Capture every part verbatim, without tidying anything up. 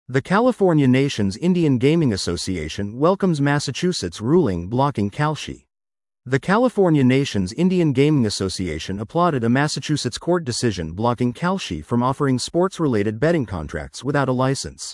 The California Nation's Indian Gaming Association welcomes Massachusetts ruling blocking Kalshi. The California Nation's Indian Gaming Association applauded a Massachusetts court decision blocking Kalshi from offering sports-related betting contracts without a license.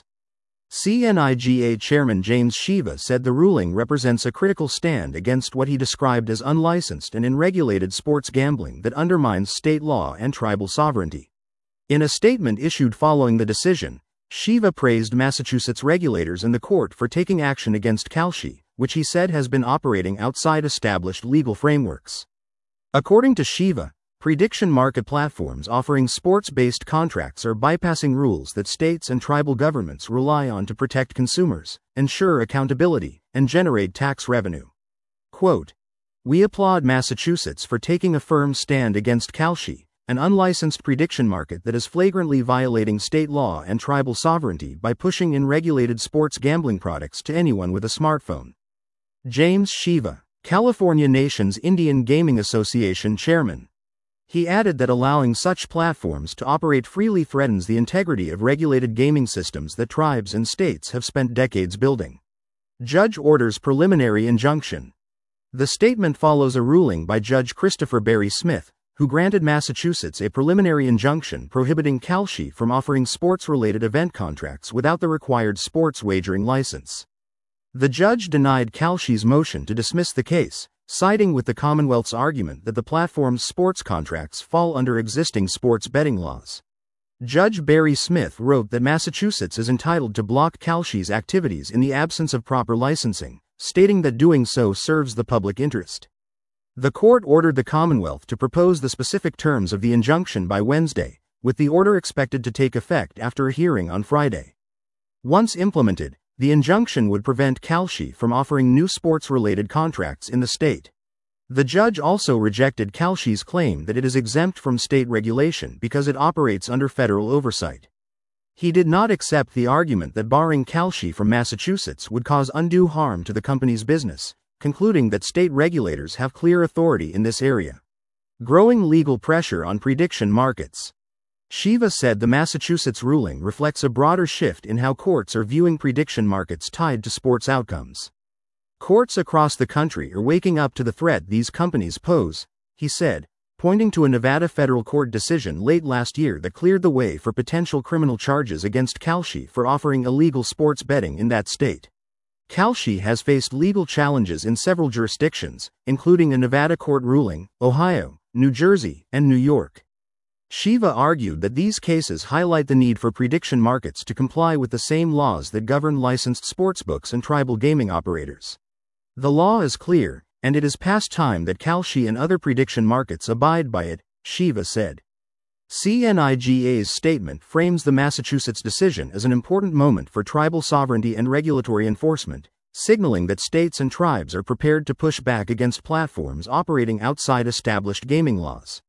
C N I G A Chairman James Shiva said the ruling represents a critical stand against what he described as unlicensed and unregulated sports gambling that undermines state law and tribal sovereignty. In a statement issued following the decision, Shiva praised Massachusetts regulators and the court for taking action against Kalshi, which he said has been operating outside established legal frameworks. According to Shiva, prediction market platforms offering sports-based contracts are bypassing rules that states and tribal governments rely on to protect consumers, ensure accountability, and generate tax revenue. Quote, "We applaud Massachusetts for taking a firm stand against Kalshi, an unlicensed prediction market that is flagrantly violating state law and tribal sovereignty by pushing unregulated sports gambling products to anyone with a smartphone." James Shiva, California Nation's Indian Gaming Association chairman. He added that allowing such platforms to operate freely threatens the integrity of regulated gaming systems that tribes and states have spent decades building. Judge orders preliminary injunction. The statement follows a ruling by Judge Christopher Barry Smith, who granted Massachusetts a preliminary injunction prohibiting Kalshi from offering sports-related event contracts without the required sports wagering license. The judge denied Kalshi's motion to dismiss the case, siding with the Commonwealth's argument that the platform's sports contracts fall under existing sports betting laws. Judge Barry Smith wrote that Massachusetts is entitled to block Kalshi's activities in the absence of proper licensing, stating that doing so serves the public interest. The court ordered the Commonwealth to propose the specific terms of the injunction by Wednesday, with the order expected to take effect after a hearing on Friday. Once implemented, the injunction would prevent Kalshi from offering new sports-related contracts in the state. The judge also rejected Kalshi's claim that it is exempt from state regulation because it operates under federal oversight. He did not accept the argument that barring Kalshi from Massachusetts would cause undue harm to the company's business, concluding that state regulators have clear authority in this area. Growing legal pressure on prediction markets. Shiva said the Massachusetts ruling reflects a broader shift in how courts are viewing prediction markets tied to sports outcomes. Courts across the country are waking up to the threat these companies pose, he said, pointing to a Nevada federal court decision late last year that cleared the way for potential criminal charges against Kalshi for offering illegal sports betting in that state. Kalshi has faced legal challenges in several jurisdictions, including a Nevada court ruling, Ohio, New Jersey, and New York. Shiva argued that these cases highlight the need for prediction markets to comply with the same laws that govern licensed sportsbooks and tribal gaming operators. The law is clear, and it is past time that Kalshi and other prediction markets abide by it, Shiva said. C N I G A's statement frames the Massachusetts decision as an important moment for tribal sovereignty and regulatory enforcement, signaling that states and tribes are prepared to push back against platforms operating outside established gaming laws.